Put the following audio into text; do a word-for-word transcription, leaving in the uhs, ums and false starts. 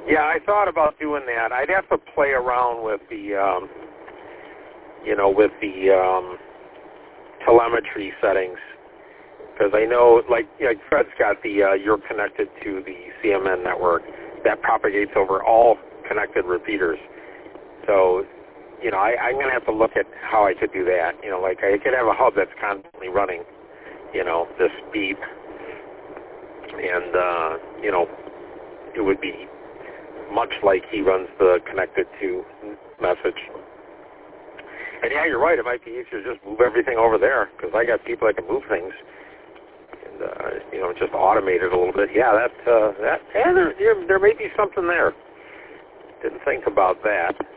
Yeah, I thought about doing that. I'd have to play around with the, um, you know, with the um, telemetry settings, because I know, like, like Fred's got the uh, you're connected to the C M N network that propagates over all connected repeaters. So, you know, I, I'm going to have to look at how I could do that. You know, like I could have a hub that's constantly running, you know, this beep, and uh, you know, it would be much like he runs the connected to message. And yeah, you're right. It might be easier to just move everything over there, because I got people that can move things, and uh, you know, just automate it a little bit. Yeah, that uh, that yeah, there, there there may be something there. Didn't think about that.